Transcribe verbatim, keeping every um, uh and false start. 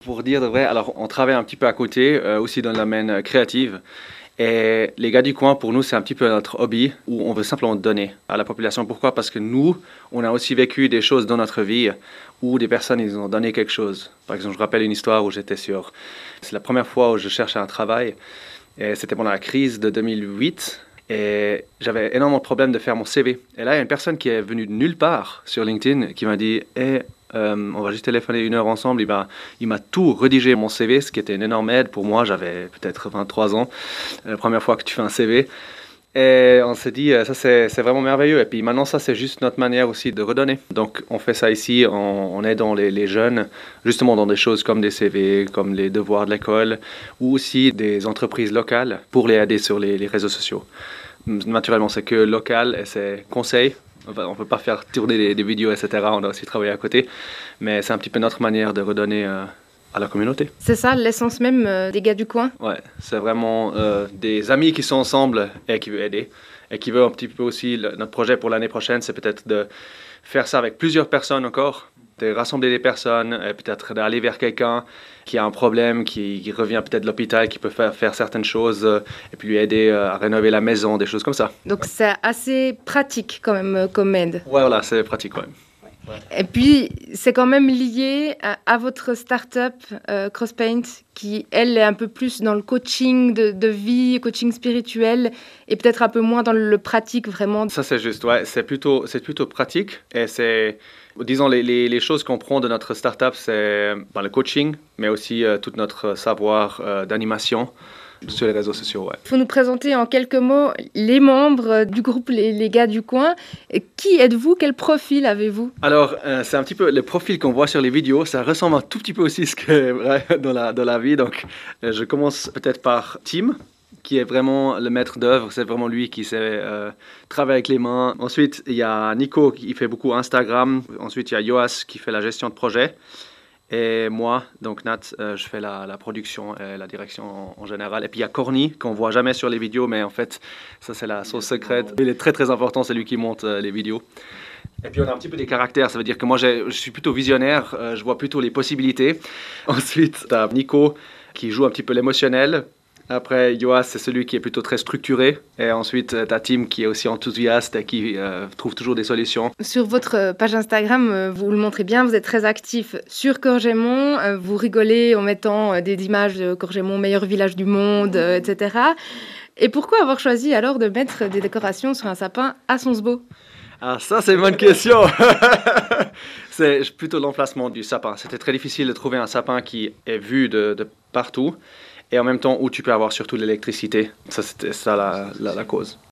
Pour dire de vrai, alors on travaille un petit peu à côté, euh, aussi dans le domaine euh, créatif. Et les gars du coin, pour nous, c'est un petit peu notre hobby où on veut simplement donner à la population. Pourquoi? Parce que nous, on a aussi vécu des choses dans notre vie où des personnes, ils ont donné quelque chose. Par exemple, je rappelle une histoire où j'étais sur... C'est la première fois où je cherchais un travail. Et c'était pendant la crise de deux mille huit. Et j'avais énormément de problèmes de faire mon C V. Et là, il y a une personne qui est venue de nulle part sur LinkedIn qui m'a dit hey, euh, on va juste téléphoner une heure ensemble. Il m'a, il m'a tout rédigé mon C V, ce qui était une énorme aide pour moi. J'avais peut-être vingt-trois ans, la première fois que tu fais un C V. Et on s'est dit, ça c'est, c'est vraiment merveilleux. Et puis maintenant, ça c'est juste notre manière aussi de redonner. Donc on fait ça ici en, en aidant les, les jeunes, justement dans des choses comme des C V, comme les devoirs de l'école, ou aussi des entreprises locales pour les aider sur les, les réseaux sociaux. Naturellement, c'est que local et c'est conseil. On ne peut pas faire tourner des, des vidéos, et cetera. On doit aussi travailler à côté. Mais c'est un petit peu notre manière de redonner euh, à la communauté. C'est ça l'essence même euh, des gars du coin? Ouais, c'est vraiment euh, des amis qui sont ensemble et qui veulent aider. Et qui veulent un petit peu aussi, le, notre projet pour l'année prochaine, c'est peut-être de faire ça avec plusieurs personnes encore, de rassembler des personnes, et peut-être d'aller vers quelqu'un qui a un problème, qui, qui revient peut-être de l'hôpital, qui peut faire, faire certaines choses, euh, et puis lui aider euh, à rénover la maison, des choses comme ça. Donc c'est assez pratique quand même euh, comme aide. Ouais, voilà, c'est pratique quand même. Et puis, c'est quand même lié à, à votre start-up euh, CrossPaint, qui, elle, est un peu plus dans le coaching de, de vie, coaching spirituel, et peut-être un peu moins dans le pratique, vraiment. Ça, c'est juste, ouais. C'est plutôt, c'est plutôt pratique. Et c'est, disons, les, les, les choses qu'on prend de notre start-up, c'est ben, le coaching, mais aussi euh, tout notre savoir euh, d'animation sur les réseaux sociaux, ouais. Il faut nous présenter en quelques mots les membres du groupe Les, les gars du coin. Qui êtes-vous? Quel profil avez-vous? Alors, euh, c'est un petit peu le profil qu'on voit sur les vidéos. Ça ressemble un tout petit peu aussi à ce que ouais, dans, la, dans la vie. Donc, euh, je commence peut-être par Tim, qui est vraiment le maître d'œuvre. C'est vraiment lui qui sait euh, travailler avec les mains. Ensuite, il y a Nico qui fait beaucoup Instagram. Ensuite, il y a Yoas qui fait la gestion de projet. Et moi, donc Nat, euh, je fais la, la production et la direction en, en général. Et puis il y a Corny, qu'on voit jamais sur les vidéos, mais en fait, ça c'est la sauce secrète. Il est très très important, c'est lui qui monte euh, les vidéos. Et puis on a un petit peu des caractères, ça veut dire que moi je suis plutôt visionnaire, euh, je vois plutôt les possibilités. Ensuite, tu as Nico qui joue un petit peu l'émotionnel. Après, Yoas, c'est celui qui est plutôt très structuré. Et ensuite, tu as Tim qui est aussi enthousiaste et qui euh, trouve toujours des solutions. Sur votre page Instagram, vous le montrez bien, vous êtes très actif sur Corgémont. Vous rigolez en mettant des images de Corgémont, meilleur village du monde, et cetera. Et pourquoi avoir choisi alors de mettre des décorations sur un sapin à Sonsbeau? Ah, ça, c'est une bonne question. C'est plutôt l'emplacement du sapin. C'était très difficile de trouver un sapin qui est vu de, de partout. Et en même temps où tu peux avoir surtout l'électricité. Ça, c'était ça la, la, la cause.